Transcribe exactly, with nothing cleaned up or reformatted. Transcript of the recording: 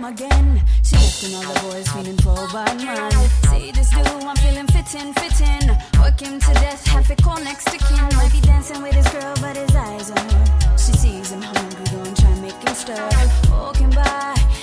again. She left and all the boys feeling pro bad man. See this dude, I'm feeling fitting, fitting. Work him to death, have it call next to kin. Might be dancing with his girl, but his eyes on her. She sees him hungry, don't try and make him stir. Walking by,